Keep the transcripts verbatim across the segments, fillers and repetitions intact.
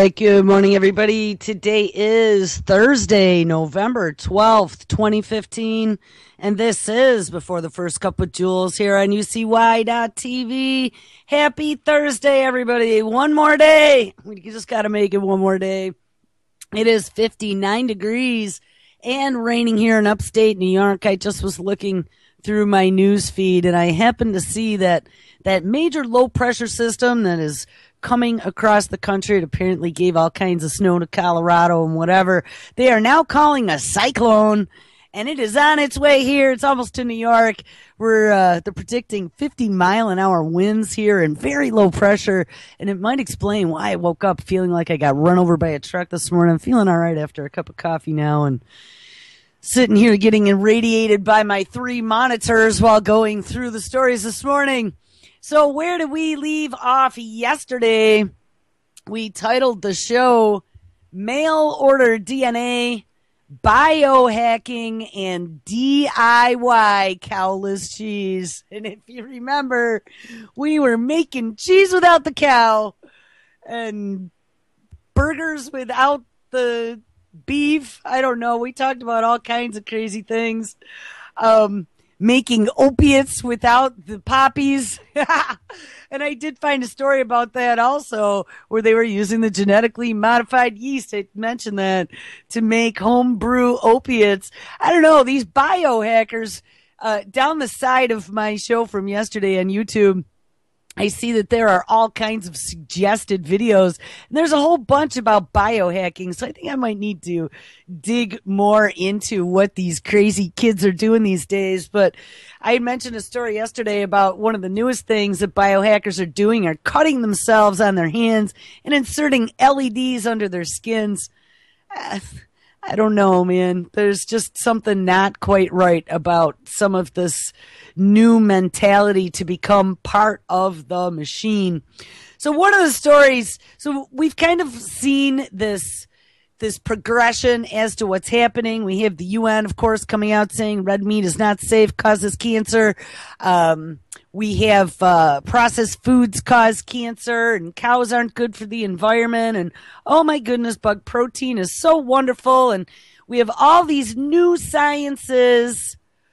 right, good morning, everybody. Today is Thursday, November twelfth, twenty fifteen, and this is Before the First Cup with Jules here on U C Y dot T V. Happy Thursday, everybody. One more day. We just got to make it one more day. It is fifty-nine degrees and raining here in upstate New York. I just was looking through my news feed, and I happened to see that that major low-pressure system that is coming across the country. It apparently gave all kinds of snow to Colorado and whatever. They are now calling a cyclone, and it is on its way here. It's almost to New York. We're uh, they're predicting fifty mile an hour winds here and very low pressure, and it might explain why I woke up feeling like I got run over by a truck this morning. I'm feeling all right after a cup of coffee now, and sitting here getting irradiated by my three monitors while going through the stories this morning. So where did we leave off yesterday? We titled the show Mail Order D N A, Biohacking, and D I Y Cowless Cheese. And if you remember, we were making cheese without the cow and burgers without the beef. I don't know. We talked about all kinds of crazy things. Um... Making opiates without the poppies. And I did find a story about that also, where they were using the genetically modified yeast. I mentioned that to make homebrew opiates. I don't know, these biohackers, uh, down the side of my show from yesterday on YouTube, I see that there are all kinds of suggested videos, and there's a whole bunch about biohacking, so I think I might need to dig more into what these crazy kids are doing these days. But I mentioned a story yesterday about one of the newest things that biohackers are doing are cutting themselves on their hands and inserting L E Ds under their skins. Uh, I don't know, man. There's just something not quite right about some of this new mentality to become part of the machine. So one of the stories, so we've kind of seen this this progression as to what's happening. We have the U N, of course, coming out saying red meat is not safe, causes cancer. Um, we have uh, processed foods cause cancer, and cows aren't good for the environment. And oh my goodness, bug protein is so wonderful. And we have all these new sciences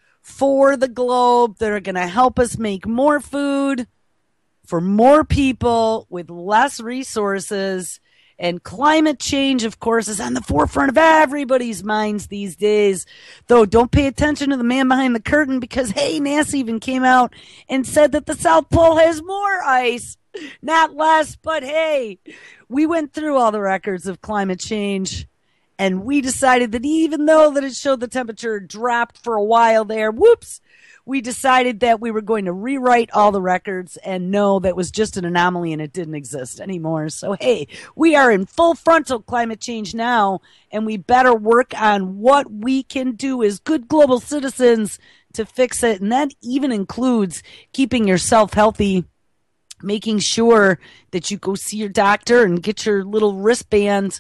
for the globe that are going to help us make more food for more people with less resources. And climate change, of course, is on the forefront of everybody's minds these days. Though don't pay attention to the man behind the curtain, because, hey, NASA even came out and said that the South Pole has more ice, not less. But, hey, we went through all the records of climate change, and we decided that even though that it showed the temperature dropped for a while there, whoops, we decided that we were going to rewrite all the records and know that was just an anomaly and it didn't exist anymore. So, hey, we are in full frontal climate change now, and we better work on what we can do as good global citizens to fix it. And that even includes keeping yourself healthy, making sure that you go see your doctor and get your little wristband,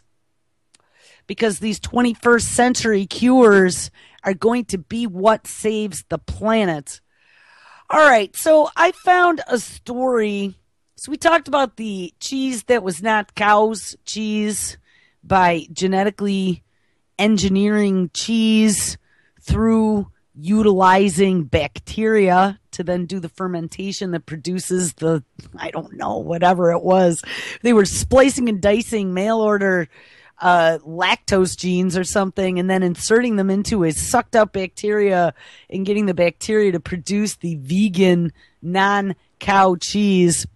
because these twenty-first century cures are going to be what saves the planet. All right, so I found a story. So we talked about the cheese that was not cow's cheese by genetically engineering cheese through utilizing bacteria to then do the fermentation that produces the, I don't know, whatever it was. They were splicing and dicing mail order uh, lactose genes or something, and then inserting them into a sucked up bacteria and getting the bacteria to produce the vegan non-cow cheese.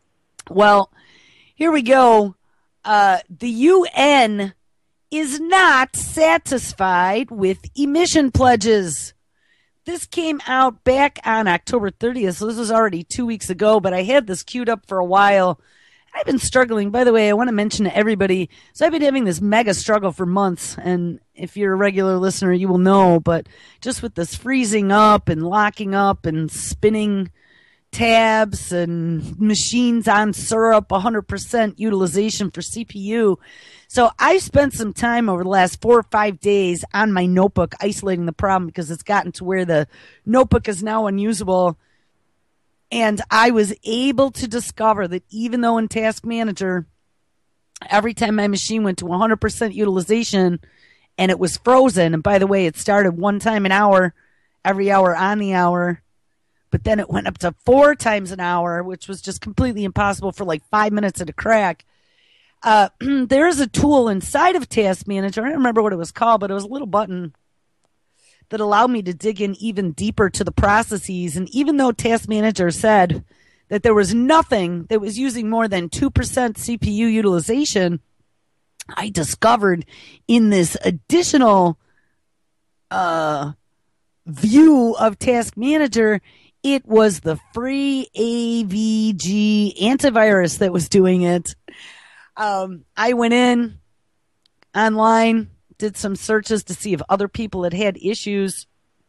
Well, here we go. Uh, the U N is not satisfied with emission pledges. This came out back on October thirtieth, so this was already two weeks ago, but I had this queued up for a while. I've been struggling. By the way, I want to mention to everybody, so I've been having this mega struggle for months, and if you're a regular listener, you will know, but just with this freezing up and locking up and spinning tabs and machines on syrup, one hundred percent utilization for C P U. So I've spent some time over the last four or five days on my notebook isolating the problem, because it's gotten to where the notebook is now unusable. And I was able to discover that even though in Task Manager every time my machine went to one hundred percent utilization and it was frozen, and by the way, it started one time an hour, every hour on the hour, but then it went up to four times an hour, which was just completely impossible for like five minutes at a crack. Uh, there is a tool inside of Task Manager. I don't remember what it was called, but it was a little button that allowed me to dig in even deeper to the processes. And even though Task Manager said that there was nothing that was using more than two percent C P U utilization, I discovered in this additional uh, view of Task Manager, it was the free A V G antivirus that was doing it. Um, I went in online, did some searches to see if other people had had issues,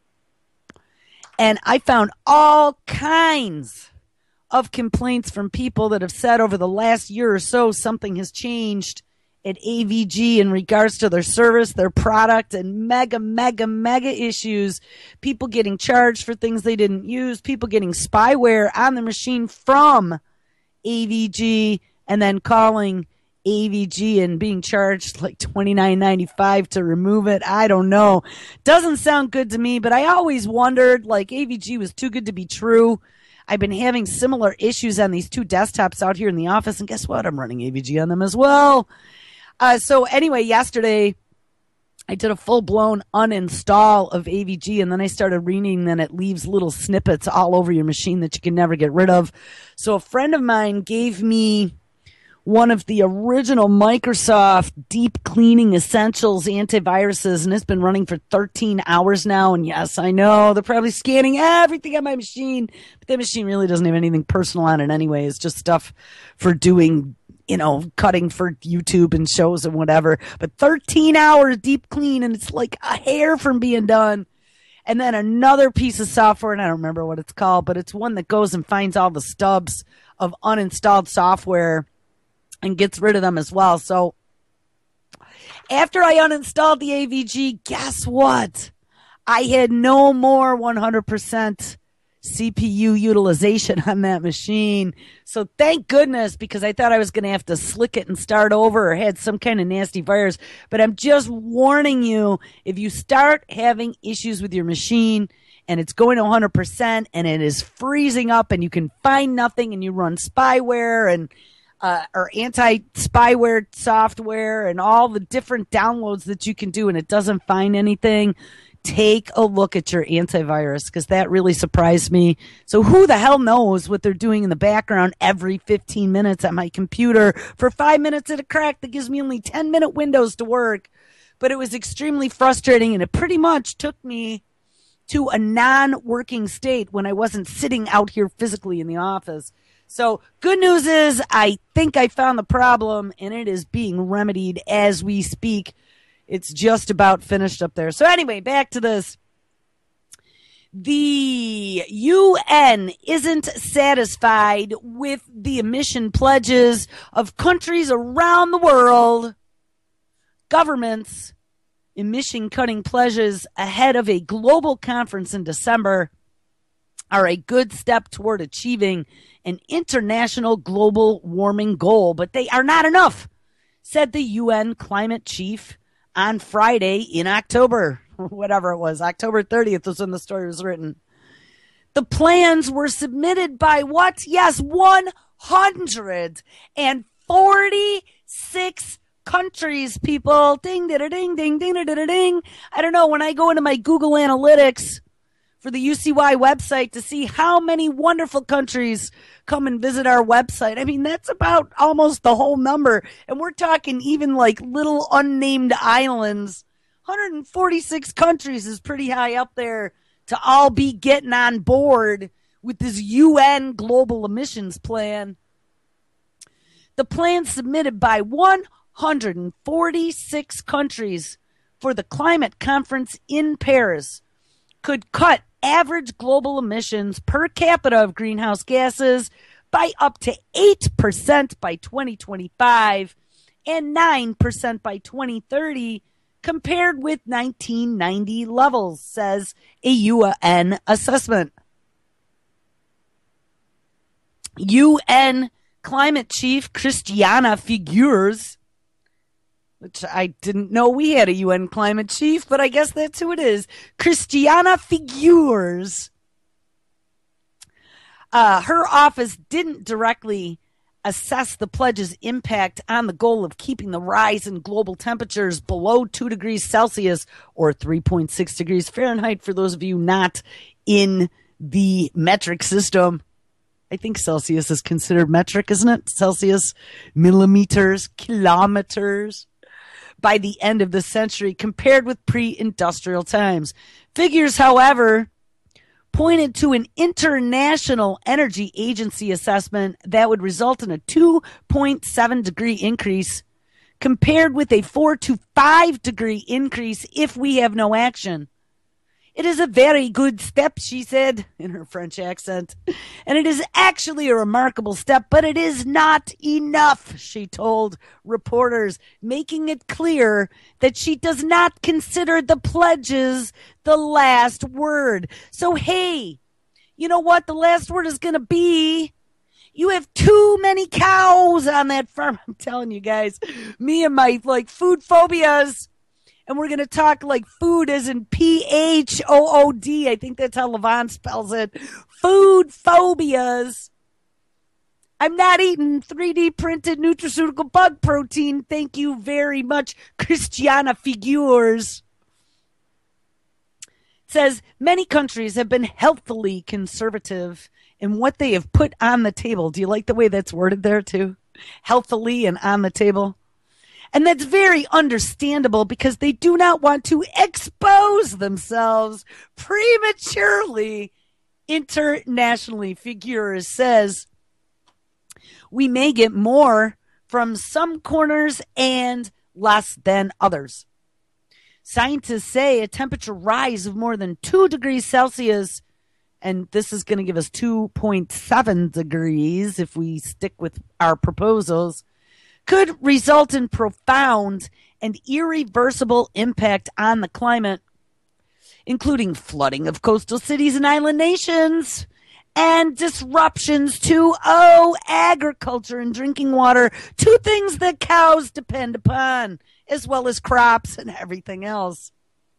and I found all kinds of complaints from people that have said over the last year or so something has changed at A V G in regards to their service, their product, and mega, mega, mega issues. People getting charged for things they didn't use, people getting spyware on the machine from A V G, and then calling A V G and being charged like twenty-nine ninety-five to remove it. I don't know. Doesn't sound good to me, but I always wondered, like, A V G was too good to be true. I've been having similar issues on these two desktops out here in the office, and guess what? I'm running A V G on them as well. Uh, so anyway, yesterday I did a full-blown uninstall of A V G, and then I started reading, and it leaves little snippets all over your machine that you can never get rid of. So a friend of mine gave me one of the original Microsoft Deep Cleaning Essentials antiviruses, and it's been running for thirteen hours now. And yes, I know they're probably scanning everything on my machine, but that machine really doesn't have anything personal on it anyway. It's just stuff for doing, you know, cutting for YouTube and shows and whatever. But thirteen hours deep clean, and it's like a hair from being done. And then another piece of software, and I don't remember what it's called, but it's one that goes and finds all the stubs of uninstalled software and gets rid of them as well. So after I uninstalled the A V G, guess what? I had no more one hundred percent C P U utilization on that machine. So thank goodness, because I thought I was going to have to slick it and start over or had some kind of nasty virus. But I'm just warning you, if you start having issues with your machine and it's going to one hundred percent and it is freezing up and you can find nothing and you run spyware and Uh, or anti-spyware software and all the different downloads that you can do and it doesn't find anything, take a look at your antivirus, because that really surprised me. So who the hell knows what they're doing in the background every fifteen minutes at my computer for five minutes at a crack that gives me only ten minute windows to work. But it was extremely frustrating, and it pretty much took me to a non-working state when I wasn't sitting out here physically in the office. So good news is I think I found the problem, and it is being remedied as we speak. It's just about finished up there. So anyway, back to this. The U N isn't satisfied with the emission pledges of countries around the world. Governments' emission cutting pledges ahead of a global conference in December are a good step toward achieving an international global warming goal, but they are not enough, said the U N climate chief on Friday in October, whatever it was, October thirtieth was when the story was written. The plans were submitted by what? Yes, one hundred forty-six countries, people. Ding, ding, ding, ding, ding, ding, ding. I don't know, when I go into my Google Analytics for the U C Y website to see how many wonderful countries come and visit our website, I mean, that's about almost the whole number. And we're talking even like little unnamed islands. one hundred forty-six countries is pretty high up there to all be getting on board with this U N global emissions plan. The plan submitted by one hundred forty-six countries for the climate conference in Paris could cut average global emissions per capita of greenhouse gases by up to eight percent by twenty twenty-five and nine percent by twenty thirty compared with nineteen ninety levels, says a U N assessment. U N climate chief Christiana Figueres which I didn't know we had a U N climate chief, but I guess that's who it is. Christiana Figueres. Uh, her office didn't directly assess the pledge's impact on the goal of keeping the rise in global temperatures below two degrees Celsius or three point six degrees Fahrenheit for those of you not in the metric system. I think Celsius is considered metric, isn't it? Celsius, millimeters, kilometers. By the end of the century, compared with pre-industrial times. Figures, however, pointed to an International Energy Agency assessment that would result in a two point seven degree increase compared with a four to five degree increase if we have no action. It is a very good step, she said in her French accent. And it is actually a remarkable step, but it is not enough, she told reporters, making it clear that she does not consider the pledges the last word. So, hey, you know what the last word is going to be? You have too many cows on that farm. I'm telling you guys, me and my like food phobias. And we're going to talk like food as in P H O O D. I think that's how Levon spells it. Food phobias. I'm not eating three D printed nutraceutical bug protein. Thank you very much, Christiana Figueres. It says, many countries have been healthily conservative in what they have put on the table. Do you like the way that's worded there too? Healthily and on the table. And that's very understandable because they do not want to expose themselves prematurely internationally. Figueres says, we may get more from some corners and less than others. Scientists say a temperature rise of more than two degrees Celsius, and this is going to give us two point seven degrees if we stick with our proposals, could result in profound and irreversible impact on the climate, including flooding of coastal cities and island nations and disruptions to, oh, agriculture and drinking water, two things that cows depend upon, as well as crops and everything else.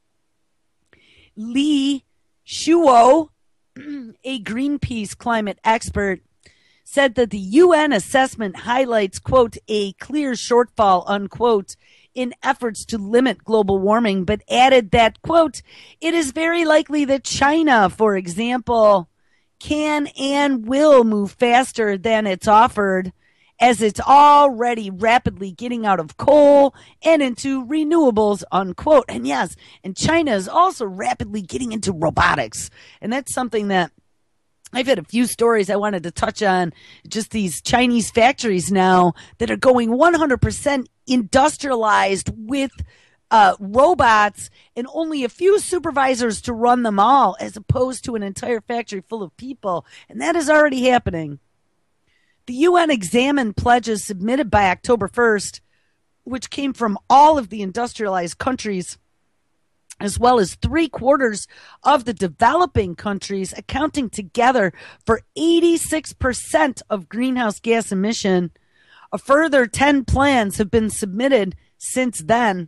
Li Shuo, a Greenpeace climate expert, said that the U N assessment highlights, quote, a clear shortfall, unquote, in efforts to limit global warming, but added that, quote, it is very likely that China, for example, can and will move faster than it's offered, as it's already rapidly getting out of coal and into renewables, unquote. And yes, and China is also rapidly getting into robotics. And that's something that I've had a few stories I wanted to touch on, just these Chinese factories now that are going one hundred percent industrialized with uh, robots and only a few supervisors to run them all, as opposed to an entire factory full of people. And that is already happening. The U N examined pledges submitted by October first, which came from all of the industrialized countries, as well as three quarters of the developing countries, accounting together for eighty-six percent of greenhouse gas emission. A further ten plans have been submitted since then.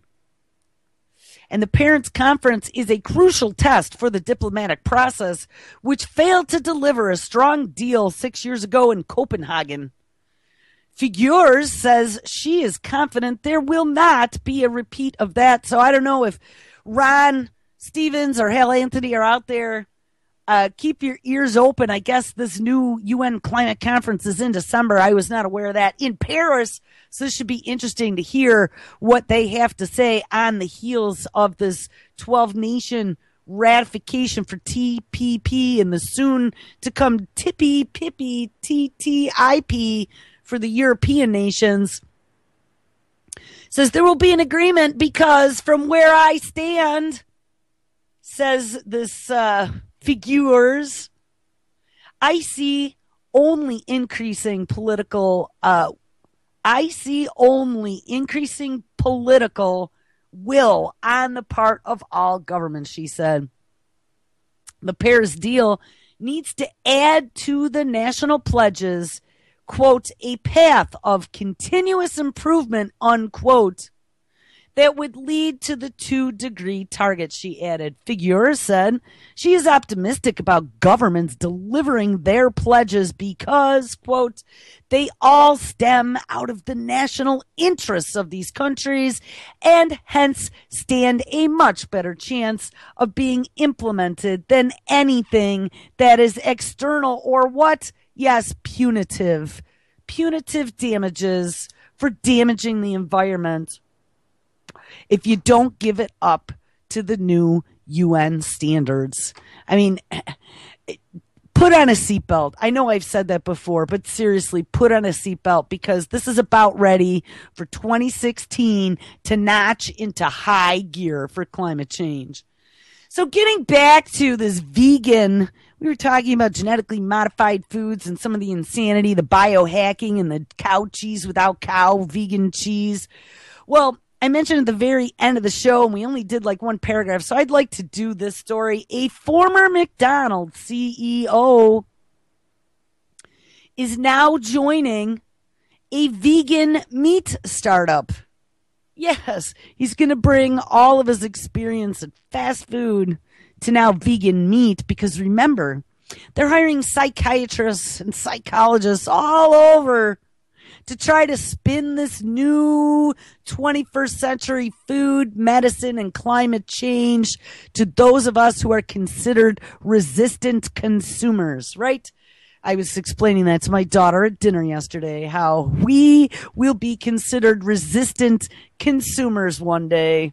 And the Parents' Conference is a crucial test for the diplomatic process, which failed to deliver a strong deal six years ago in Copenhagen. Figueres says she is confident there will not be a repeat of that. So I don't know if Ron Stevens or Hal Anthony are out there. Uh, keep your ears open. I guess this new U N climate conference is in December. I was not aware of that. In Paris. So this should be interesting to hear what they have to say on the heels of this twelve nation ratification for T P P and the soon to come Tippy Pippy T T I P for the European nations. Says there will be an agreement because from where I stand, says this uh, Figueres, I see only increasing political, uh, I see only increasing political will on the part of all governments, she said. The Paris deal needs to add to the national pledges, quote, a path of continuous improvement, unquote, that would lead to the two-degree target, she added. Figueroa said she is optimistic about governments delivering their pledges because, quote, they all stem out of the national interests of these countries and hence stand a much better chance of being implemented than anything that is external or what? Yes, punitive. Punitive damages for damaging the environment if you don't give it up to the new U N standards. I mean, put on a seatbelt. I know I've said that before, but seriously, put on a seatbelt because this is about ready for twenty sixteen to notch into high gear for climate change. So getting back to this vegan, we were talking about genetically modified foods and some of the insanity, the biohacking and the cow cheese without cow, vegan cheese. Well, I mentioned at the very end of the show, and we only did like one paragraph, so I'd like to do this story. A former McDonald's C E O is now joining a vegan meat startup. Yes, he's going to bring all of his experience at fast food to now vegan meat because remember, they're hiring psychiatrists and psychologists all over to try to spin this new twenty-first century food, medicine, and climate change to those of us who are considered resistant consumers, right? I was explaining that to my daughter at dinner yesterday, how we will be considered resistant consumers one day.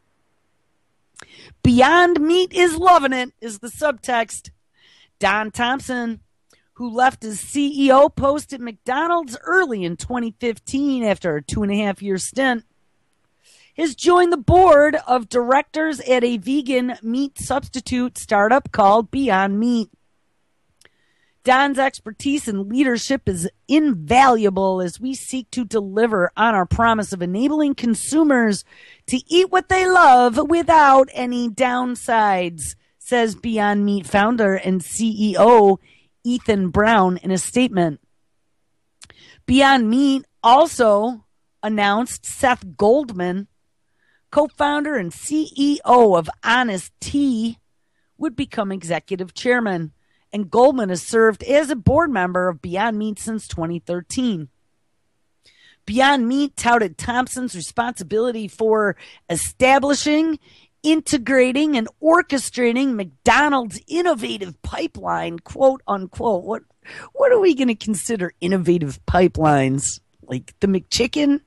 Beyond Meat is loving it, is the subtext. Don Thompson, who left his C E O post at McDonald's early in twenty fifteen after a two and a half year stint, has joined the board of directors at a vegan meat substitute startup called Beyond Meat. Don's expertise and leadership is invaluable as we seek to deliver on our promise of enabling consumers to eat what they love without any downsides, says Beyond Meat founder and C E O Ethan Brown in a statement. Beyond Meat also announced Seth Goldman, co-founder and C E O of Honest Tea, would become executive chairman. And Goldman has served as a board member of Beyond Meat since twenty thirteen. Beyond Meat touted Thompson's responsibility for establishing, integrating, and orchestrating McDonald's innovative pipeline, quote unquote. What, what are we going to consider innovative pipelines? Like the McChicken?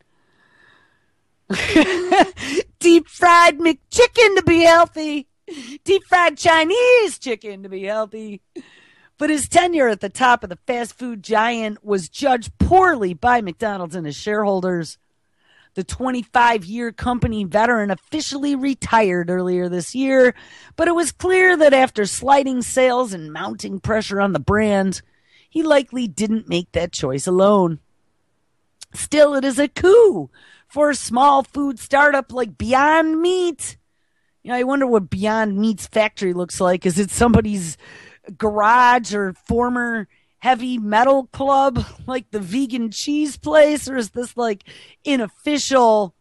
Deep fried McChicken to be healthy. Deep fried Chinese chicken to be healthy. But his tenure at the top of the fast food giant was judged poorly by McDonald's and his shareholders. The twenty-five-year company veteran officially retired earlier this year, but it was clear that after sliding sales and mounting pressure on the brand, he likely didn't make that choice alone. Still, it is a coup for a small food startup like Beyond Meat. You know, I wonder what Beyond Meat's factory looks like. Is it somebody's garage or former heavy metal club like the vegan cheese place? Or is this like an official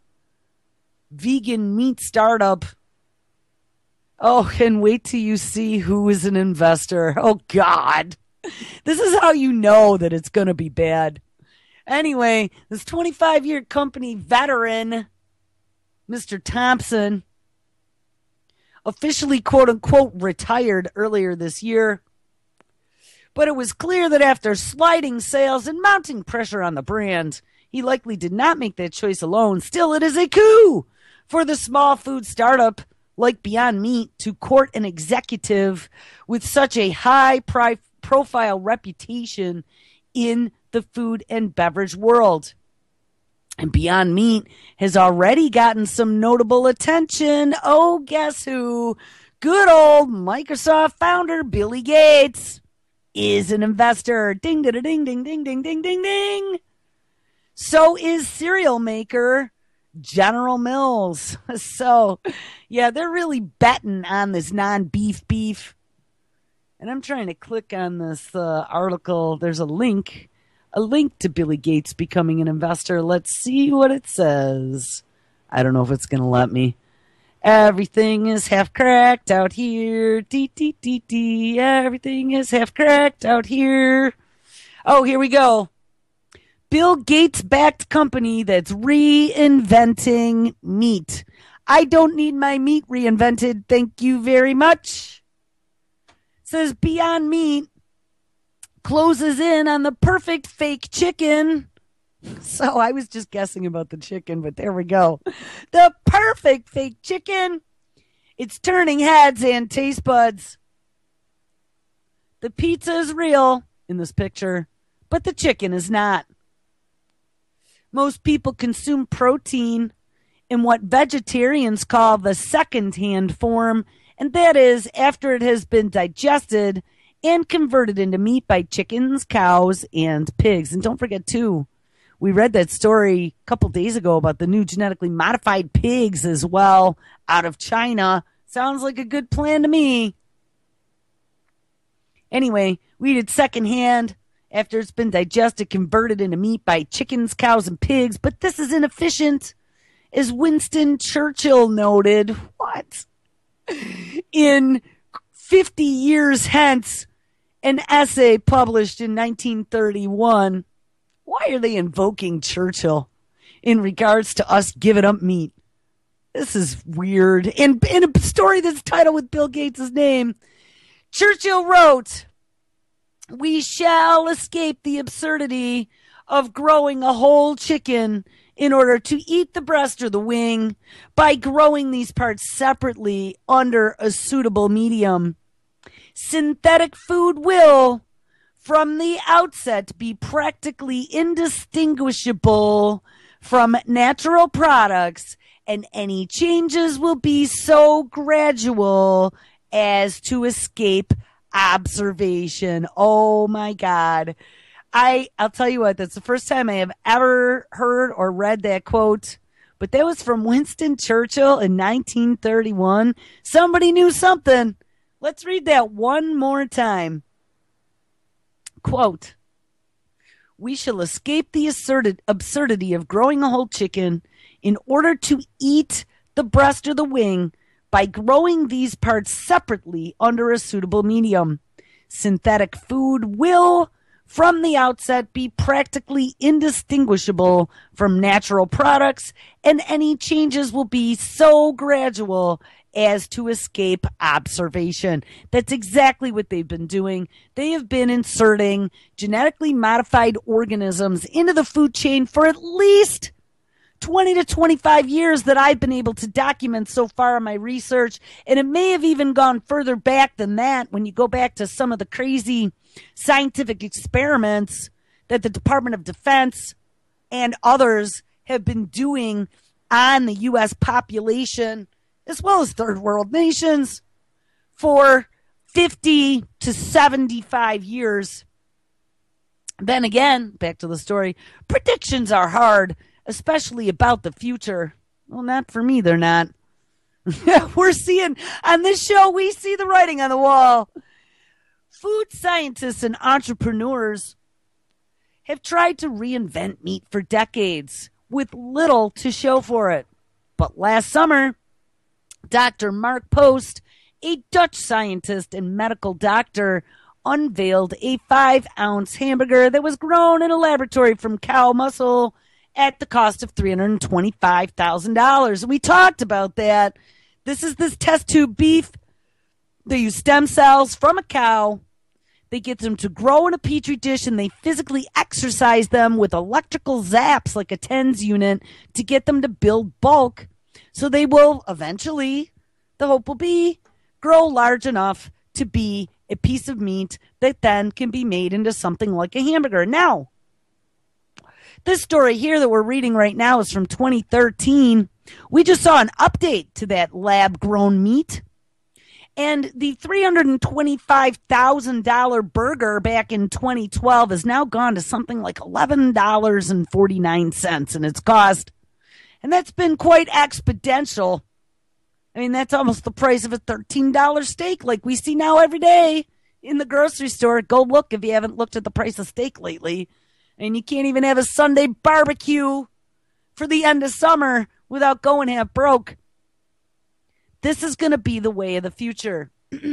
vegan meat startup? Oh, and wait till you see who is an investor. Oh, God. This is how you know that it's going to be bad. Anyway, this twenty-five-year company veteran, Mister Thompson, officially, quote-unquote, retired earlier this year. But it was clear that after sliding sales and mounting pressure on the brand, he likely did not make that choice alone. Still, it is a coup for the small food startup like Beyond Meat to court an executive with such a high-profile reputation in the food and beverage world. And Beyond Meat has already gotten some notable attention. Oh, guess who? Good old Microsoft founder Billy Gates is an investor. Ding, ding, ding, ding, ding, ding, ding, ding, ding. So is cereal maker General Mills. So, yeah, they're really betting on this non-beef beef. And I'm trying to click on this uh, article. There's a link. A link to Billy Gates becoming an investor. Let's see what it says. I don't know if it's going to let me. Everything is half cracked out here. Dee, dee, dee, dee. Everything is half cracked out here. Oh, here we go. Bill Gates-backed company that's reinventing meat. I don't need my meat reinvented. Thank you very much. It says Beyond Meat closes in on the perfect fake chicken. So I was just guessing about the chicken, but there we go. The perfect fake chicken. It's turning heads and taste buds. The pizza is real in this picture, but the chicken is not. Most people consume protein in what vegetarians call the second-hand form, and that is after it has been digested and converted into meat by chickens, cows, and pigs. And don't forget, too, we read that story a couple days ago about the new genetically modified pigs as well out of China. Sounds like a good plan to me. Anyway, we did secondhand after it's been digested, converted into meat by chickens, cows, and pigs. But this is inefficient, as Winston Churchill noted. What? In fifty years hence, an essay published in nineteen thirty-one. Why are they invoking Churchill in regards to us giving up meat? This is weird. In, in a story that's titled with Bill Gates' name, Churchill wrote, "We shall escape the absurdity of growing a whole chicken in order to eat the breast or the wing by growing these parts separately under a suitable medium. Synthetic food will, from the outset, be practically indistinguishable from natural products, and any changes will be so gradual as to escape observation." Oh my God. I, I'll tell you what, that's the first time I have ever heard or read that quote, but that was from Winston Churchill in nineteen thirty-one. Somebody knew something. Let's read that one more time. Quote, "We shall escape the asserted absurdity of growing a whole chicken in order to eat the breast or the wing by growing these parts separately under a suitable medium. Synthetic food will, from the outset, be practically indistinguishable from natural products, and any changes will be so gradual as to escape observation." That's exactly what they've been doing. They have been inserting genetically modified organisms into the food chain for at least twenty to twenty-five years that I've been able to document so far in my research. And it may have even gone further back than that when you go back to some of the crazy scientific experiments that the Department of Defense and others have been doing on the U S population, as well as third world nations, for fifty to seventy-five years. Then again, back to the story, predictions are hard, especially about the future. Well, not for me, they're not. We're seeing, on this show, we see the writing on the wall. Food scientists and entrepreneurs have tried to reinvent meat for decades with little to show for it. But last summer, Doctor Mark Post, a Dutch scientist and medical doctor, unveiled a five-ounce hamburger that was grown in a laboratory from cow muscle at the cost of three hundred twenty-five thousand dollars. We talked about that. This is this test tube beef. They use stem cells from a cow. They get them to grow in a petri dish, and they physically exercise them with electrical zaps like a TENS unit to get them to build bulk. So they will eventually, the hope will be, grow large enough to be a piece of meat that then can be made into something like a hamburger. Now, this story here that we're reading right now is from twenty thirteen. We just saw an update to that lab-grown meat. And the three hundred twenty-five thousand dollars burger back in twenty twelve has now gone to something like eleven dollars and forty-nine cents in its cost. And that's been quite exponential. I mean, that's almost the price of a thirteen dollars steak like we see now every day in the grocery store. Go look if you haven't looked at the price of steak lately. And you can't even have a Sunday barbecue for the end of summer without going half broke. This is going to be the way of the future.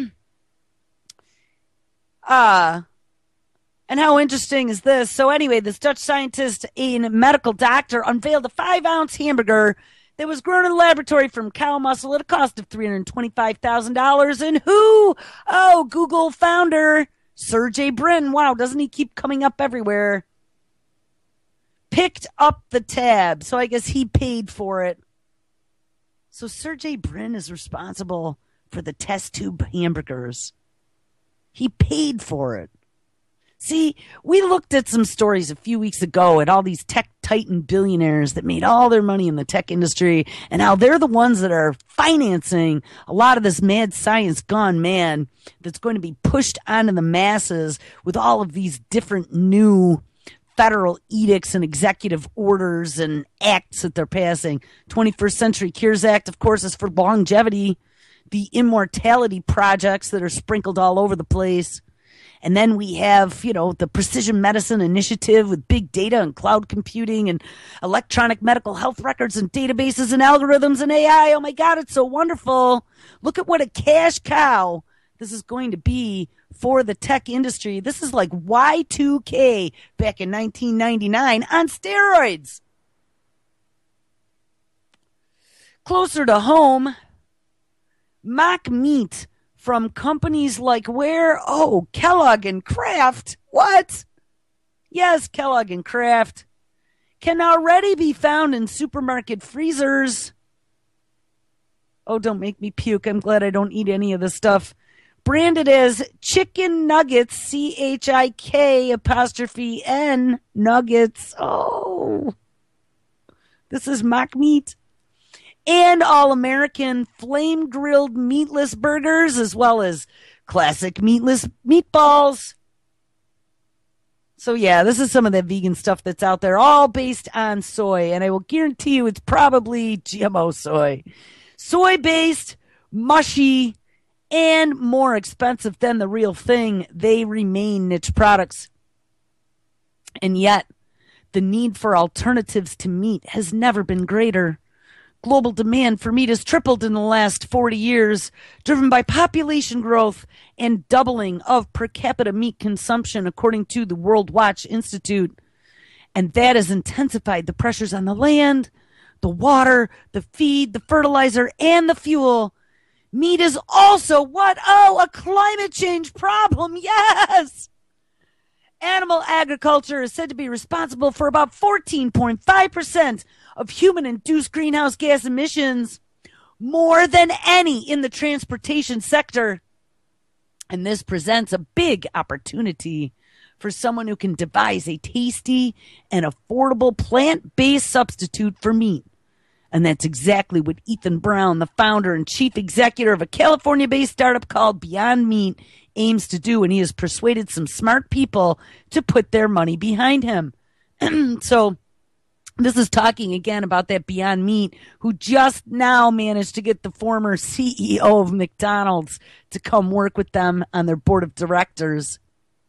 uh, and how interesting is this? So anyway, this Dutch scientist and medical doctor unveiled a five-ounce hamburger that was grown in a laboratory from cow muscle at a cost of three hundred twenty-five thousand dollars. And who? Oh, Google founder Sergey Brin. Wow, doesn't he keep coming up everywhere? Picked up the tab. So I guess he paid for it. So Sergey Brin is responsible for the test tube hamburgers. He paid for it. See, we looked at some stories a few weeks ago at all these tech titan billionaires that made all their money in the tech industry and how they're the ones that are financing a lot of this mad science gone mad that's going to be pushed onto the masses with all of these different new federal edicts and executive orders and acts that they're passing. twenty-first Century Cures Act, of course, is for longevity. The immortality projects that are sprinkled all over the place. And then we have, you know, the precision medicine initiative with big data and cloud computing and electronic medical health records and databases and algorithms and A I. Oh, my God, it's so wonderful. Look at what a cash cow this is going to be for the tech industry. This is like Y two K back in nineteen ninety-nine on steroids. Closer to home, mock meat from companies like where? Oh, Kellogg and Kraft. What? Yes, Kellogg and Kraft can already be found in supermarket freezers. Oh, don't make me puke. I'm glad I don't eat any of this stuff. Branded as chicken nuggets, C H I K apostrophe N nuggets. Oh, this is mock meat. And all-American flame-grilled meatless burgers, as well as classic meatless meatballs. So, yeah, this is some of the vegan stuff that's out there, all based on soy. And I will guarantee you it's probably G M O soy. Soy-based, mushy, and more expensive than the real thing. They remain niche products. And yet, the need for alternatives to meat has never been greater. Global demand for meat has tripled in the last forty years, driven by population growth and doubling of per capita meat consumption, according to the World Watch Institute. And that has intensified the pressures on the land, the water, the feed, the fertilizer, and the fuel. Meat is also what? Oh, a climate change problem. Yes! Animal agriculture is said to be responsible for about fourteen point five percent of human-induced greenhouse gas emissions, more than any in the transportation sector. And this presents a big opportunity for someone who can devise a tasty and affordable plant-based substitute for meat. And that's exactly what Ethan Brown, the founder and chief executive of a California-based startup called Beyond Meat, aims to do. And he has persuaded some smart people to put their money behind him. So this is talking again about that Beyond Meat, who just now managed to get the former C E O of McDonald's to come work with them on their board of directors.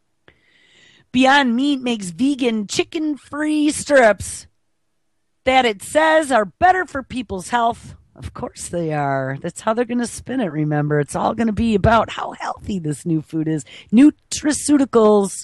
Beyond Meat makes vegan chicken-free strips that it says are better for people's health. Of course they are. That's how they're going to spin it, remember. It's all going to be about how healthy this new food is. Nutraceuticals.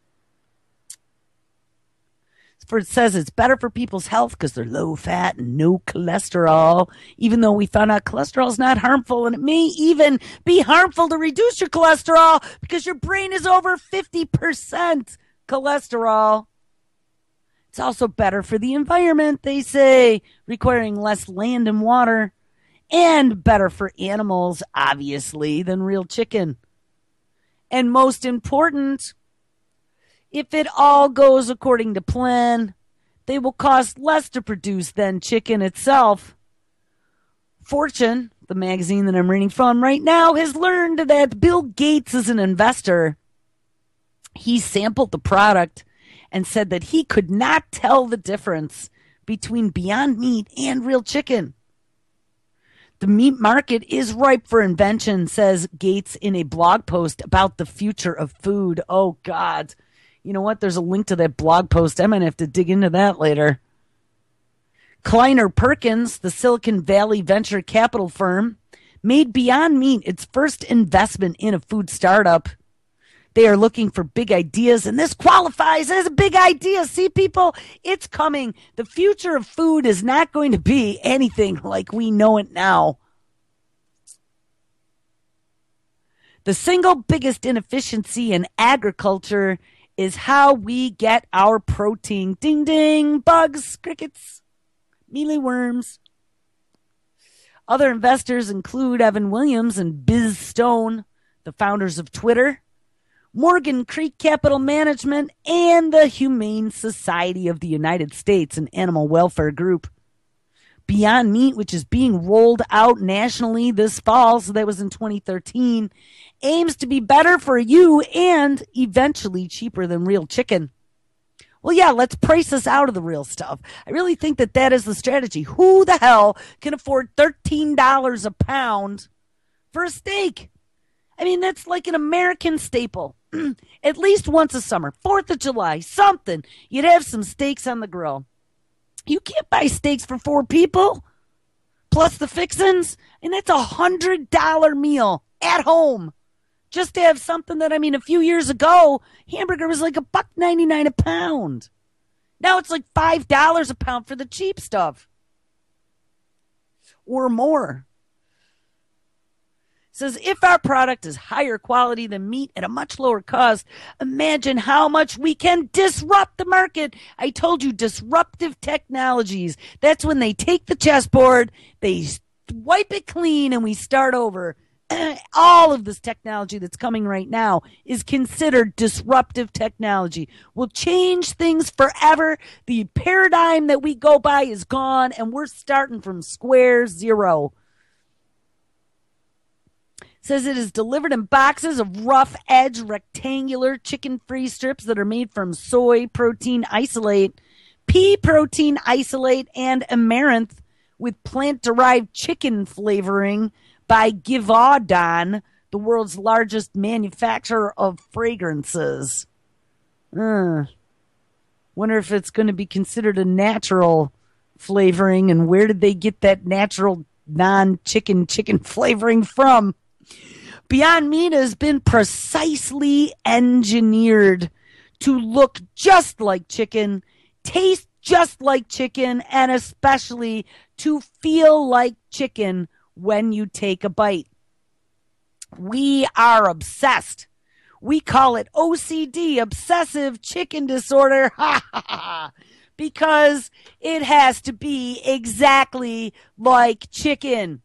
For it says it's better for people's health because they're low fat and no cholesterol, even though we found out cholesterol is not harmful, and it may even be harmful to reduce your cholesterol because your brain is over fifty percent cholesterol. It's also better for the environment, they say, requiring less land and water, and better for animals, obviously, than real chicken. And most important, if it all goes according to plan, they will cost less to produce than chicken itself. Fortune, the magazine that I'm reading from right now, has learned that Bill Gates is an investor. He sampled the product and said that he could not tell the difference between Beyond Meat and real chicken. The meat market is ripe for invention, says Gates in a blog post about the future of food. Oh, God. You know what? There's a link to that blog post. I might have to dig into that later. Kleiner Perkins, the Silicon Valley venture capital firm, made Beyond Meat its first investment in a food startup. They are looking for big ideas, and this qualifies as a big idea. See, people, it's coming. The future of food is not going to be anything like we know it now. The single biggest inefficiency in agriculture is how we get our protein. Ding, ding, bugs, crickets, mealyworms. Other investors include Evan Williams and Biz Stone, the founders of Twitter, Morgan Creek Capital Management, and the Humane Society of the United States, an animal welfare group. Beyond Meat, which is being rolled out nationally this fall, so that was in twenty thirteen, aims to be better for you and eventually cheaper than real chicken. Well, yeah, let's price us out of the real stuff. I really think that that is the strategy. Who the hell can afford thirteen dollars a pound for a steak? I mean, that's like an American staple. At least once a summer, fourth of July, something. You'd have some steaks on the grill. You can't buy steaks for four people, plus the fixins, and that's a one hundred dollars meal at home. Just to have something that, I mean, a few years ago, hamburger was like a buck ninety-nine a pound. Now it's like five dollars a pound for the cheap stuff. Or more. It says, if our product is higher quality than meat at a much lower cost, imagine how much we can disrupt the market. I told you, disruptive technologies. That's when they take the chessboard, they wipe it clean, and we start over. All of this technology that's coming right now is considered disruptive technology. Will change things forever. The paradigm that we go by is gone, and we're starting from square zero. Says it is delivered in boxes of rough edge rectangular chicken free strips that are made from soy protein isolate, pea protein isolate, and amaranth with plant derived chicken flavoring by Givaudan, the world's largest manufacturer of fragrances. Uh, wonder if it's going to be considered a natural flavoring, and where did they get that natural non-chicken chicken flavoring from? Beyond Meat has been precisely engineered to look just like chicken, taste just like chicken, and especially to feel like chicken when you take a bite. We are obsessed. We call it O C D, obsessive chicken disorder, ha ha ha, because it has to be exactly like chicken.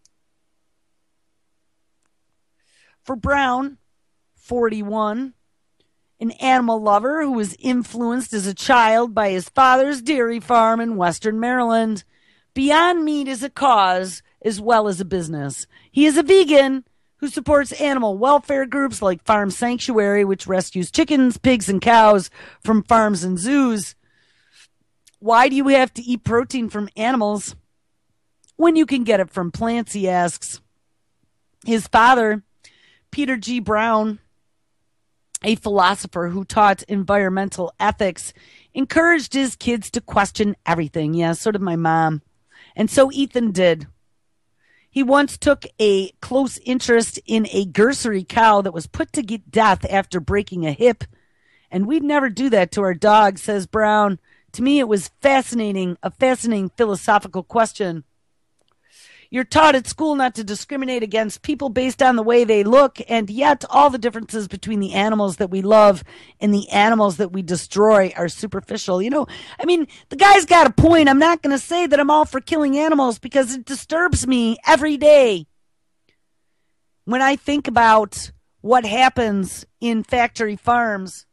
For Brown, forty-one, an animal lover who was influenced as a child by his father's dairy farm in Western Maryland, Beyond Meat is a cause as well as a business. He is a vegan who supports animal welfare groups like Farm Sanctuary, which rescues chickens, pigs, and cows from farms and zoos. Why do you have to eat protein from animals when you can get it from plants, he asks. His father, Peter G. Brown, a philosopher who taught environmental ethics, encouraged his kids to question everything. Yeah, sort of my mom. And so Ethan did. He once took a close interest in a Gursery cow that was put to get death after breaking a hip. And we'd never do that to our dog, says Brown. To me, it was fascinating, a fascinating philosophical question. You're taught at school not to discriminate against people based on the way they look, and yet all the differences between the animals that we love and the animals that we destroy are superficial. You know, I mean, the guy's got a point. I'm not going to say that I'm all for killing animals because it disturbs me every day. When I think about what happens in factory farms,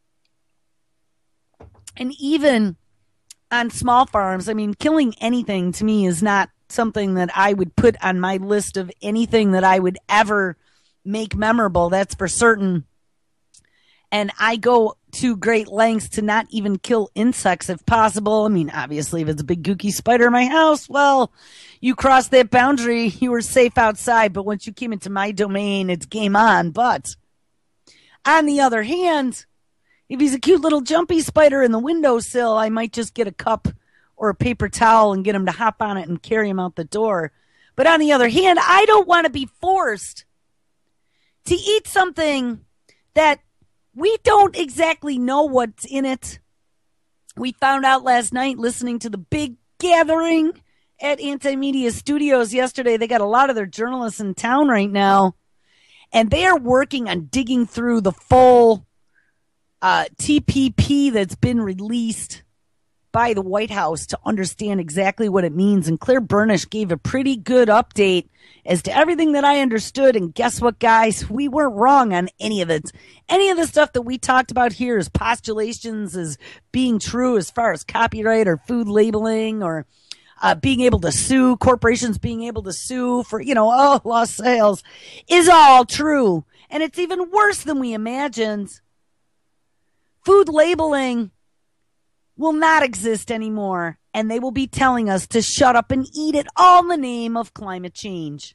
and even on small farms, I mean, killing anything to me is not something that I would put on my list of anything that I would ever make memorable. That's for certain. And I go to great lengths to not even kill insects if possible. I mean, obviously, if it's a big gooky spider in my house, well, you cross that boundary, you were safe outside. But once you came into my domain, it's game on. But on the other hand, if he's a cute little jumpy spider in the windowsill, I might just get a cup or a paper towel and get them to hop on it and carry them out the door. But on the other hand, I don't want to be forced to eat something that we don't exactly know what's in it. We found out last night listening to the big gathering at Anti-Media Studios yesterday. They got a lot of their journalists in town right now, and they are working on digging through the full uh, T P P that's been released by the White House to understand exactly what it means. And Claire Burnish gave a pretty good update as to everything that I understood. And guess what, guys? We weren't wrong on any of it. Any of the stuff that we talked about here as postulations as being true as far as copyright or food labeling or uh, being able to sue, corporations being able to sue for, you know, oh, lost sales is all true. And it's even worse than we imagined. Food labeling will not exist anymore, and they will be telling us to shut up and eat it all in the name of climate change.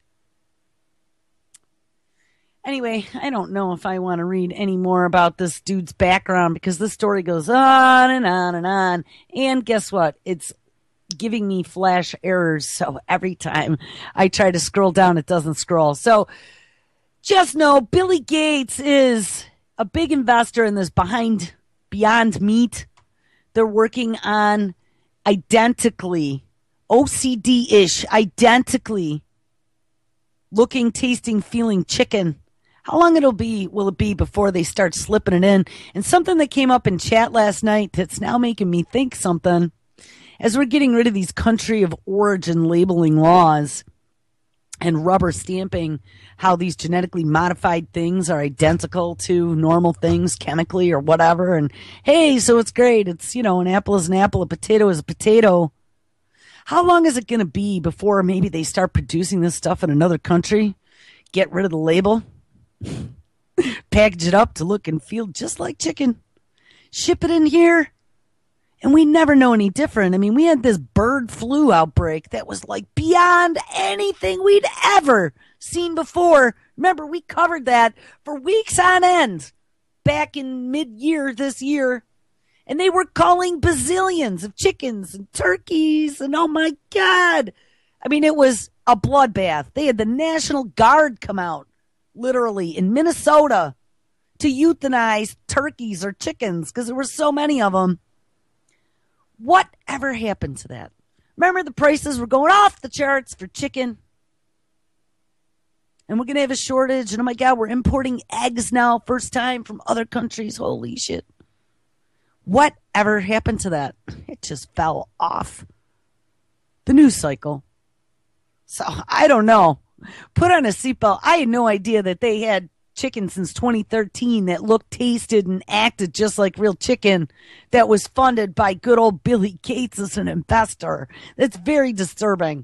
Anyway, I don't know if I want to read any more about this dude's background because this story goes on and on and on. And guess what? It's giving me flash errors, so every time I try to scroll down, it doesn't scroll. So just know Billy Gates is a big investor in this behind Beyond Meat. They're working on identically, O C D-ish, identically looking, tasting, feeling chicken. How long it'll be, will it be before they start slipping it in? And something that came up in chat last night that's now making me think something. As we're getting rid of these country of origin labeling laws and rubber stamping how these genetically modified things are identical to normal things chemically or whatever. And hey, so it's great. It's, you know, an apple is an apple, a potato is a potato. How long is it going to be before maybe they start producing this stuff in another country? Get rid of the label, package it up to look and feel just like chicken, ship it in here. And we never know any different. I mean, we had this bird flu outbreak that was like beyond anything we'd ever seen before. Remember, we covered that for weeks on end back in mid-year this year. And they were calling bazillions of chickens and turkeys. And oh my God. I mean, it was a bloodbath. They had the National Guard come out, literally, in Minnesota to euthanize turkeys or chickens because there were so many of them. Whatever happened to that? Remember, the prices were going off the charts for chicken. And we're going to have a shortage. And oh my God, we're importing eggs now. First time from other countries. Holy shit. Whatever happened to that? It just fell off the news cycle. So I don't know. Put on a seatbelt. I had no idea that they had chicken since twenty thirteen that looked, tasted, and acted just like real chicken that was funded by good old Billy Gates as an investor. That's very disturbing.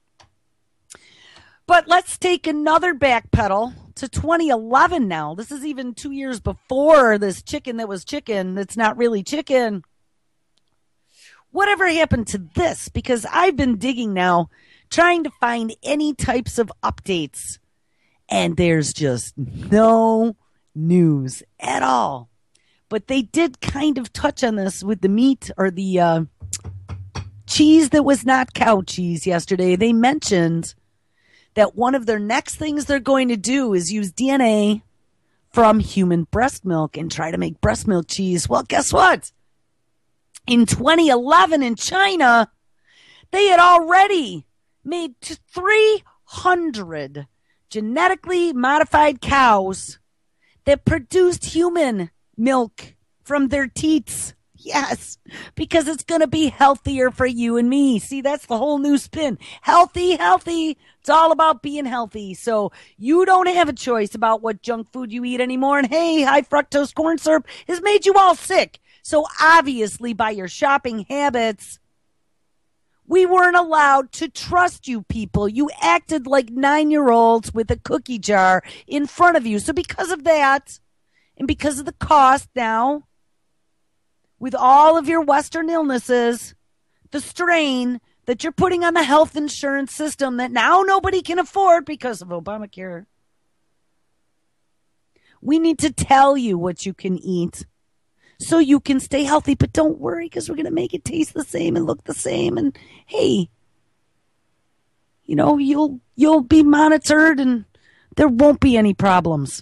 But let's take another backpedal to twenty eleven now. This is even two years before this chicken that was chicken that's not really chicken. Whatever happened to this? Because I've been digging now, trying to find any types of updates. And there's just no news at all. But they did kind of touch on this with the meat or the uh, cheese that was not cow cheese yesterday. They mentioned that one of their next things they're going to do is use D N A from human breast milk and try to make breast milk cheese. Well, guess what? In twenty eleven in China, they had already made three hundred genetically modified cows that produced human milk from their teats. Yes, because it's going to be healthier for you and me. See, that's the whole new spin. Healthy, healthy. It's all about being healthy. So you don't have a choice about what junk food you eat anymore. And hey, high fructose corn syrup has made you all sick. So obviously by your shopping habits, we weren't allowed to trust you people. You acted like nine-year-olds with a cookie jar in front of you. So because of that, and because of the cost now, with all of your Western illnesses, the strain that you're putting on the health insurance system that now nobody can afford because of Obamacare, we need to tell you what you can eat so you can stay healthy. But don't worry, because we're going to make it taste the same and look the same. And hey, you know, you'll you'll be monitored and there won't be any problems.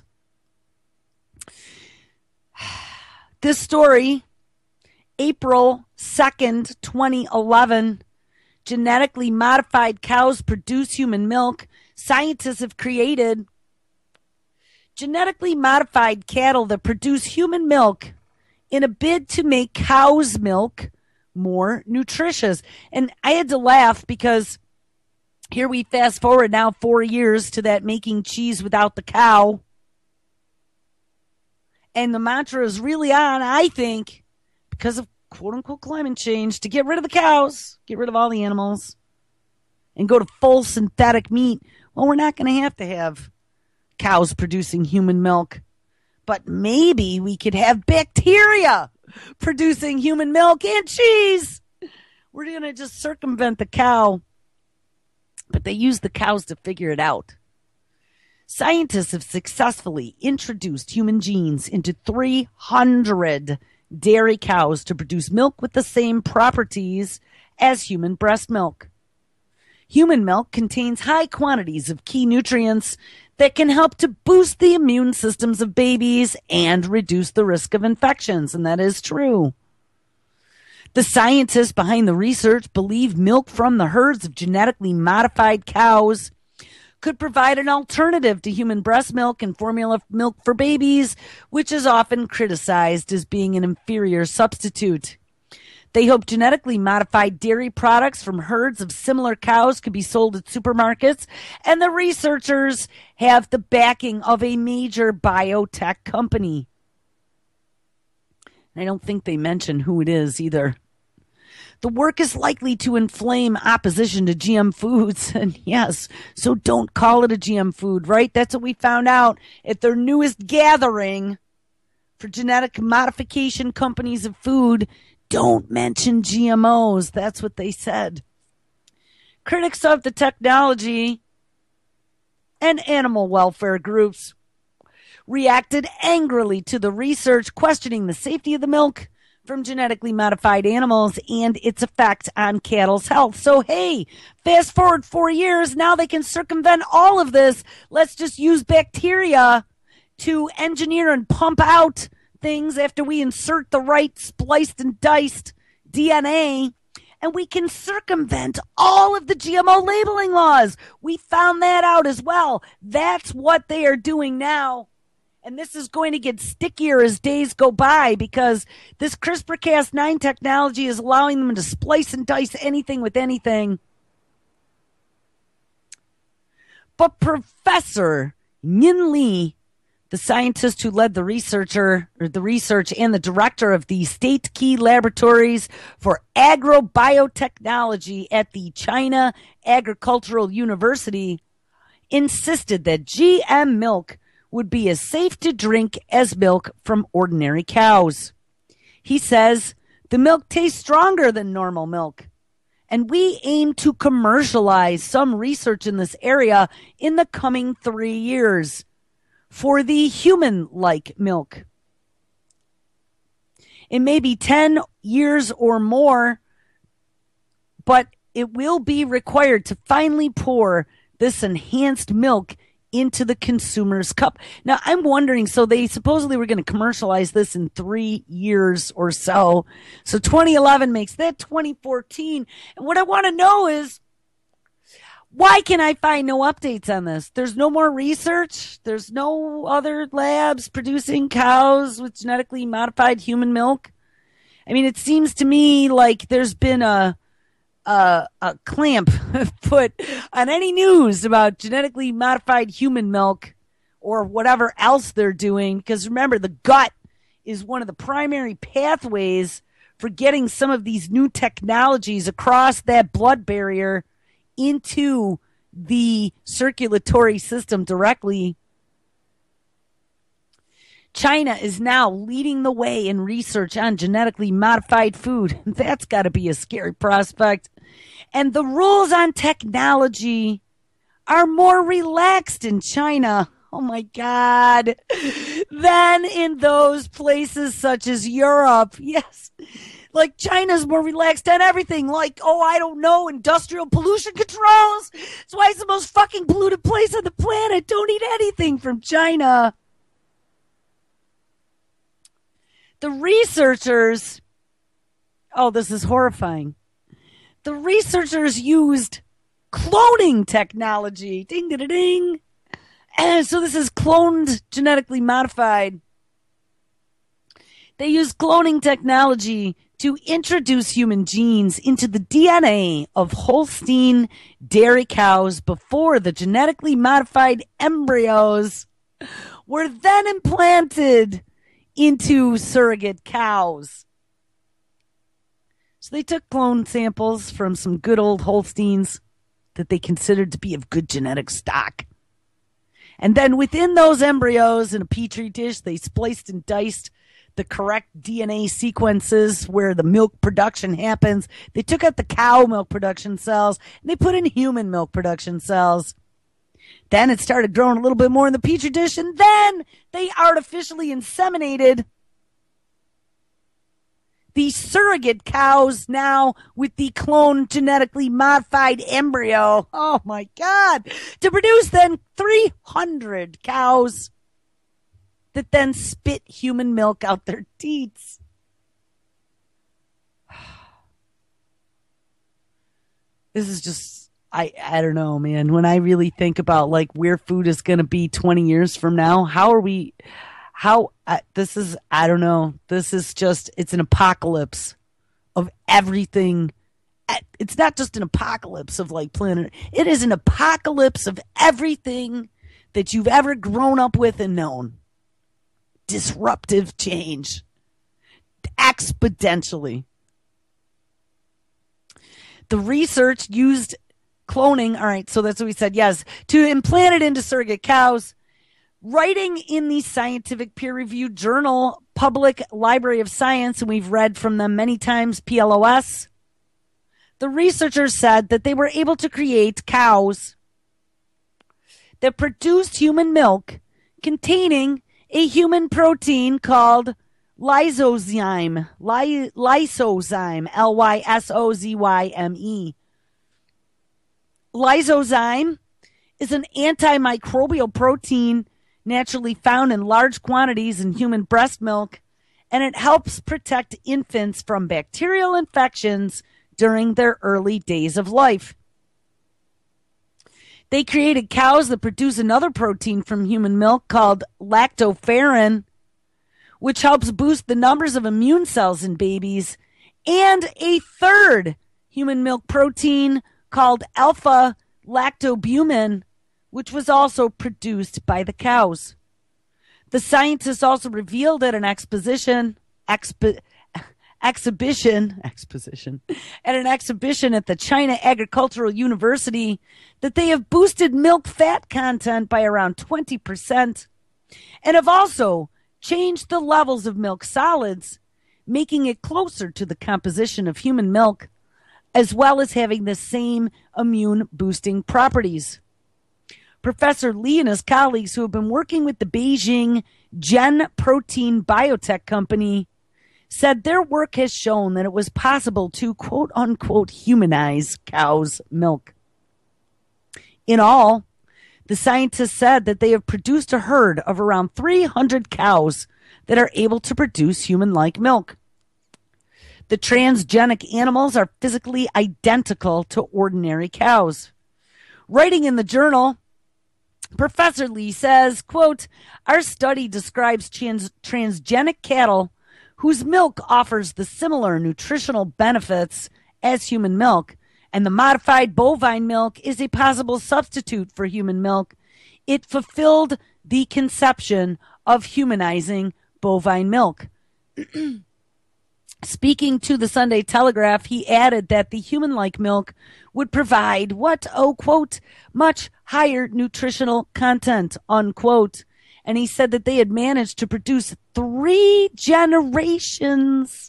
This story, April second, twenty eleven, genetically modified cows produce human milk. Scientists have created genetically modified cattle that produce human milk in a bid to make cow's milk more nutritious. And I had to laugh because here we fast forward now four years to that making cheese without the cow. And the mantra is really on, I think, because of quote-unquote climate change, to get rid of the cows, get rid of all the animals, and go to full synthetic meat. Well, we're not going to have to have cows producing human milk. But maybe we could have bacteria producing human milk and cheese. We're going to just circumvent the cow. But they use the cows to figure it out. Scientists have successfully introduced human genes into three hundred dairy cows to produce milk with the same properties as human breast milk. Human milk contains high quantities of key nutrients that can help to boost the immune systems of babies and reduce the risk of infections, and that is true. The scientists behind the research believe milk from the herds of genetically modified cows could provide an alternative to human breast milk and formula milk for babies, which is often criticized as being an inferior substitute. They hope genetically modified dairy products from herds of similar cows could be sold at supermarkets, and the researchers have the backing of a major biotech company. I don't think they mention who it is either. The work is likely to inflame opposition to G M foods. And yes, so don't call it a G M food, right? That's what we found out at their newest gathering for genetic modification companies of food. Don't mention G M Os. That's what they said. Critics of the technology and animal welfare groups reacted angrily to the research, questioning the safety of the milk from genetically modified animals and its effect on cattle's health. So, hey, fast forward four years, now they can circumvent all of this. Let's just use bacteria to engineer and pump out things after we insert the right spliced and diced D N A, and we can circumvent all of the G M O labeling laws. We found that out as well. That's what they are doing now. And this is going to get stickier as days go by because this CRISPR Cas nine technology is allowing them to splice and dice anything with anything. But Professor Yin Li, the scientist who led the researcher or the research and the director of the State Key Laboratories for Agrobiotechnology at the China Agricultural University, insisted that G M milk would be as safe to drink as milk from ordinary cows. He says the milk tastes stronger than normal milk, and we aim to commercialize some research in this area in the coming three years for the human-like milk. It may be ten years or more, but it will be required to finally pour this enhanced milk into the consumer's cup. Now, I'm wondering, so they supposedly were going to commercialize this in three years or so. So twenty eleven makes that twenty fourteen. And what I want to know is, why can I find no updates on this? There's no more research. There's no other labs producing cows with genetically modified human milk. I mean, it seems to me like there's been a a, a clamp put on any news about genetically modified human milk or whatever else they're doing. Because remember, the gut is one of the primary pathways for getting some of these new technologies across that blood barrier into the circulatory system directly. China is now leading the way in research on genetically modified food. That's got to be a scary prospect. And the rules on technology are more relaxed in China. Oh my God. than in those places such as Europe. Yes. Like China's more relaxed on everything. Like, oh, I don't know, industrial pollution controls. That's why it's the most fucking polluted place on the planet. Don't eat anything from China. The researchers, oh, this is horrifying. The researchers used cloning technology. Ding, ding, ding. And so this is cloned, genetically modified. They used cloning technology to introduce human genes into the D N A of Holstein dairy cows before the genetically modified embryos were then implanted into surrogate cows. So they took clone samples from some good old Holsteins that they considered to be of good genetic stock. And then within those embryos in a petri dish, they spliced and diced the correct D N A sequences where the milk production happens. They took out the cow milk production cells and they put in human milk production cells. Then it started growing a little bit more in the petri dish, and then they artificially inseminated the surrogate cows now with the cloned genetically modified embryo. Oh my God. To produce then three hundred cows that then spit human milk out their teats. This is just, I, I don't know, man. When I really think about like where food is going to be twenty years from now, how are we, how, uh, this is, I don't know. This is just, it's an apocalypse of everything. It's not just an apocalypse of like planet. It is an apocalypse of everything that you've ever grown up with and known. Disruptive change. Exponentially. The research used cloning. All right, so that's what we said. Yes, to implant it into surrogate cows. Writing in the scientific peer-reviewed journal, Public Library of Science, and we've read from them many times, P L O S, the researchers said that they were able to create cows that produced human milk containing a human protein called lysozyme, Ly- lysozyme, L Y S O Z Y M E. Lysozyme is an antimicrobial protein naturally found in large quantities in human breast milk, and it helps protect infants from bacterial infections during their early days of life. They created cows that produce another protein from human milk called lactoferrin, which helps boost the numbers of immune cells in babies, and a third human milk protein called alpha lactobumin, which was also produced by the cows. The scientists also revealed at an exposition, expo, exhibition, exposition, at an exhibition at the China Agricultural University that they have boosted milk fat content by around twenty percent and have also changed the levels of milk solids, making it closer to the composition of human milk, as well as having the same immune boosting properties. Professor Li and his colleagues, who have been working with the Beijing Gen Protein Biotech Company, said their work has shown that it was possible to quote unquote humanize cows' milk. In all, the scientists said that they have produced a herd of around three hundred cows that are able to produce human-like milk. The transgenic animals are physically identical to ordinary cows. Writing in the journal, Professor Li says, quote, our study describes trans- transgenic cattle whose milk offers the similar nutritional benefits as human milk, and the modified bovine milk is a possible substitute for human milk. It fulfilled the conception of humanizing bovine milk. Speaking to the Sunday Telegraph, he added that the human-like milk would provide what, oh, quote, much higher nutritional content, unquote. And he said that they had managed to produce three generations,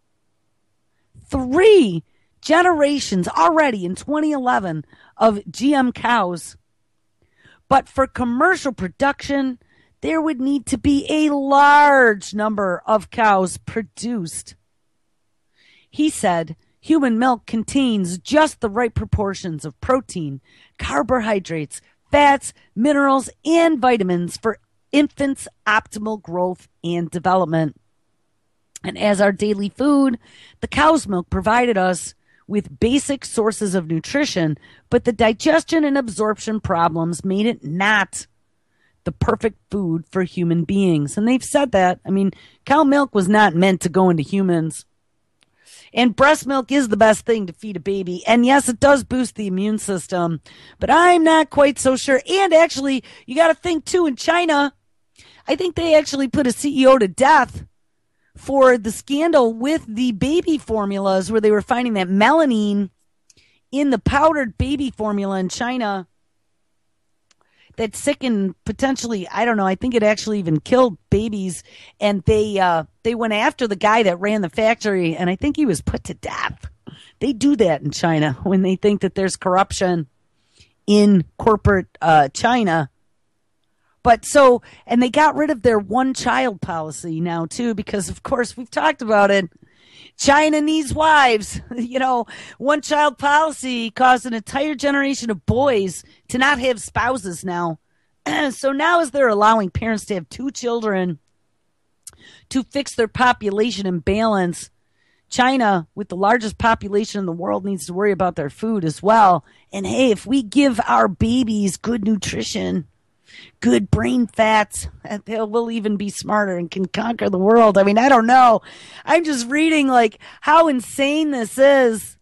three generations already in twenty eleven of G M cows. But for commercial production, there would need to be a large number of cows produced. He said human milk contains just the right proportions of protein, carbohydrates, fats, minerals, and vitamins for infants' optimal growth and development. And as our daily food, the cow's milk provided us with basic sources of nutrition, but the digestion and absorption problems made it not the perfect food for human beings. And they've said that. I mean, cow milk was not meant to go into humans. And breast milk is the best thing to feed a baby. And yes, it does boost the immune system, but I'm not quite so sure. And actually, you got to think too, in China, I think they actually put a C E O to death for the scandal with the baby formulas where they were finding that melamine in the powdered baby formula in China that sickened potentially, I don't know, I think it actually even killed babies. And they uh, they went after the guy that ran the factory, and I think he was put to death. They do that in China when they think that there's corruption in corporate uh, China. But so, and they got rid of their one-child policy now, too, because, of course, we've talked about it. China needs wives. You know, one-child policy caused an entire generation of boys to not have spouses now. So now as they're allowing parents to have two children to fix their population imbalance, China, with the largest population in the world, needs to worry about their food as well. And, hey, if we give our babies good nutrition, good brain fats, they will even be smarter and can conquer the world. I mean, I don't know. I'm just reading like how insane this is.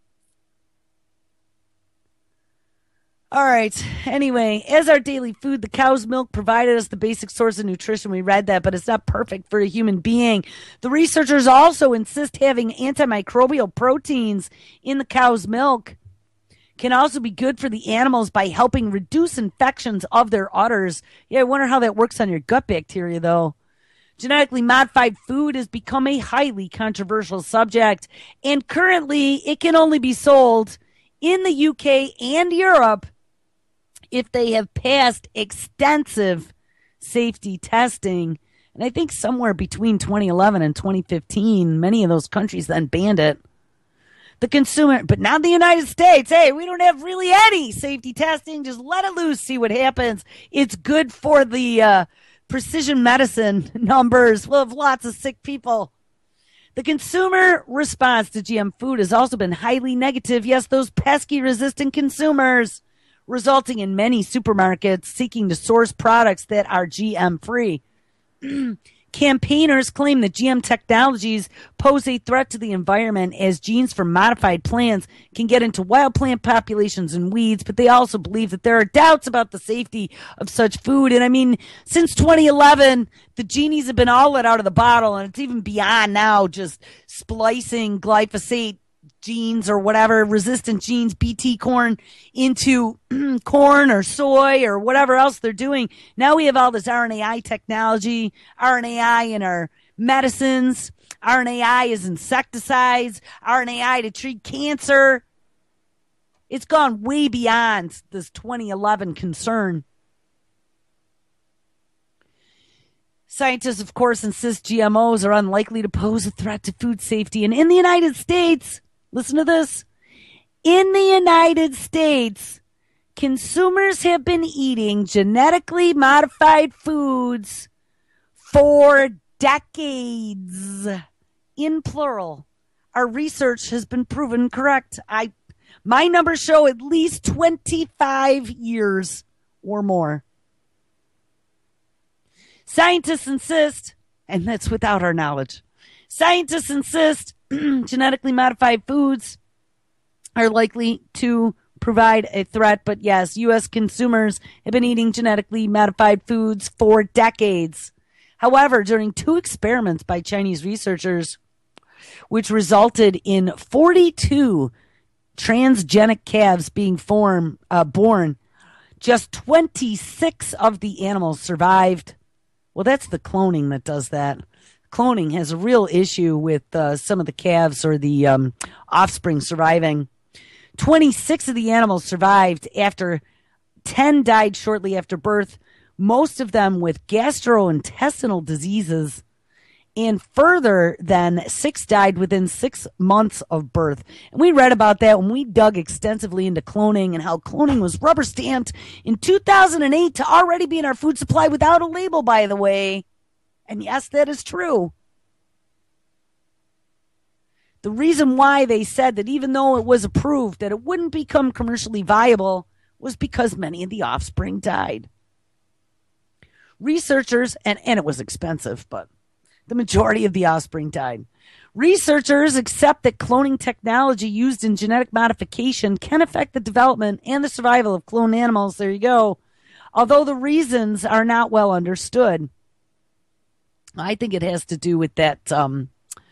All right. Anyway, as our daily food, the cow's milk provided us the basic source of nutrition. We read that, but it's not perfect for a human being. The researchers also insist having antimicrobial proteins in the cow's milk can also be good for the animals by helping reduce infections of their udders. Yeah, I wonder how that works on your gut bacteria, though. Genetically modified food has become a highly controversial subject, and currently it can only be sold in the U K and Europe if they have passed extensive safety testing. And I think somewhere between twenty eleven and twenty fifteen, many of those countries then banned it. The consumer, but not the United States. Hey, we don't have really any safety testing. Just let it loose, see what happens. It's good for the uh, precision medicine numbers. We'll have lots of sick people. The consumer response to G M food has also been highly negative. Yes, those pesky resistant consumers, resulting in many supermarkets seeking to source products that are G M free. Campaigners claim that G M technologies pose a threat to the environment as genes from modified plants can get into wild plant populations and weeds, but they also believe that there are doubts about the safety of such food. And I mean, since twenty eleven, the genies have been all let out of the bottle, and it's even beyond now just splicing glyphosate genes or whatever, resistant genes, B T corn, into corn or soy or whatever else they're doing. Now we have all this R N A I technology, R N A I in our medicines, R N A I is insecticides, R N A I to treat cancer. It's gone way beyond this twenty eleven concern. Scientists, of course, insist G M Os are unlikely to pose a threat to food safety. And in the United States, listen to this. In the United States, consumers have been eating genetically modified foods for decades. In plural. Our research has been proven correct. I, my numbers show at least twenty-five years or more. Scientists insist, and that's without our knowledge, scientists insist genetically modified foods are likely to provide a threat. But yes, U S consumers have been eating genetically modified foods for decades. However, during two experiments by Chinese researchers, which resulted in forty-two transgenic calves being form, uh, born, just twenty-six of the animals survived. Well, that's the cloning that does that. Cloning has a real issue with uh, some of the calves or the um, offspring surviving. twenty-six of the animals survived after ten died shortly after birth, most of them with gastrointestinal diseases. And further than six died within six months of birth. And we read about that when we dug extensively into cloning and how cloning was rubber stamped in two thousand eight to already be in our food supply without a label, by the way. And yes, that is true. The reason why they said that even though it was approved that it wouldn't become commercially viable was because many of the offspring died. Researchers, and, and it was expensive, but the majority of the offspring died. Researchers accept that cloning technology used in genetic modification can affect the development and the survival of cloned animals. There you go. Although the reasons are not well understood. I think it has to do with that, um,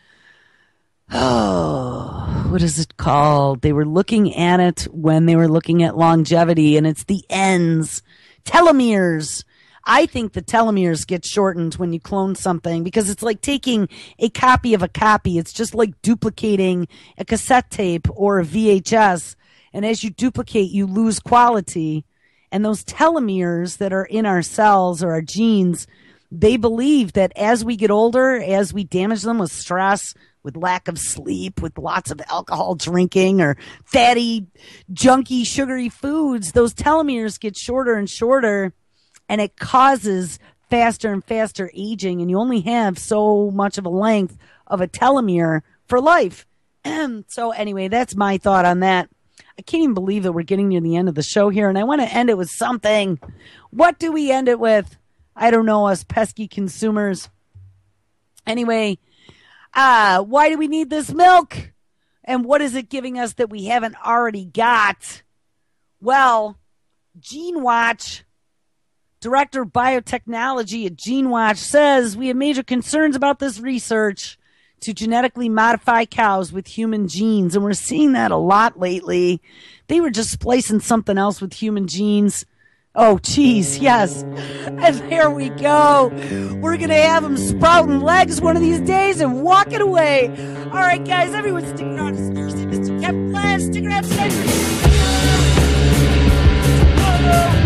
oh, what is it called? They were looking at it when they were looking at longevity, and it's the ends, telomeres. I think the telomeres get shortened when you clone something because it's like taking a copy of a copy. It's just like duplicating a cassette tape or a V H S. And as you duplicate, you lose quality. And those telomeres that are in our cells or our genes, they believe that as we get older, as we damage them with stress, with lack of sleep, with lots of alcohol drinking or fatty, junky, sugary foods, those telomeres get shorter and shorter. And it causes faster and faster aging, and you only have so much of a length of a telomere for life. So anyway, that's my thought on that. I can't even believe that we're getting near the end of the show here, and I want to end it with something. What do we end it with? I don't know, us pesky consumers. Anyway, uh, why do we need this milk? And what is it giving us that we haven't already got? Well, GeneWatch, Director of Biotechnology at GeneWatch, says we have major concerns about this research to genetically modify cows with human genes. And we're seeing that a lot lately. They were just splicing something else with human genes. Oh, geez, yes. And there we go. We're going to have them sprouting legs one of these days and walking away. All right, guys, everyone stick around. It's Thursday. Mister Kevin Glass, stick around. Stick around.